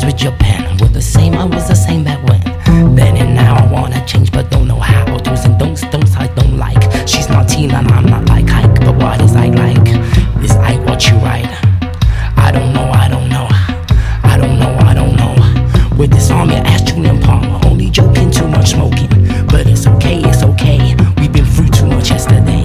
friends with your pen. We're the same, I was the same back when. Then and now I wanna change but don't know how. Do's and don'ts I don't like. She's not Tina and I'm not like Ike. But what is I like? Is I what you write? I don't know, I don't know. I don't know, I don't know. With this arm, your ass Julian Palmer. Only joking, too much smoking. But it's okay, it's okay. We've been through too much yesterday.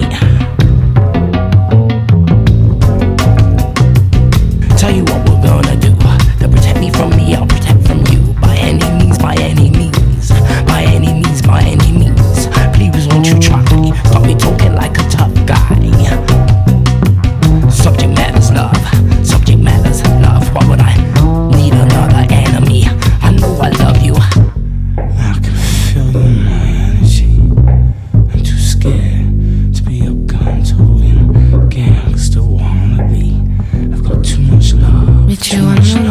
Tell you what we're gonna do. To protect me from me, I'll protect from you. By any means, by any means. By any means, by any means. Please won't you try. Stop me talking like a tough guy. Subject matters love. Subject matters love. Why would I need another enemy? I know I love you. I can feel you in my energy. I'm too scared to be a gun-toting gangster wannabe. I've got too much love. Meet you on the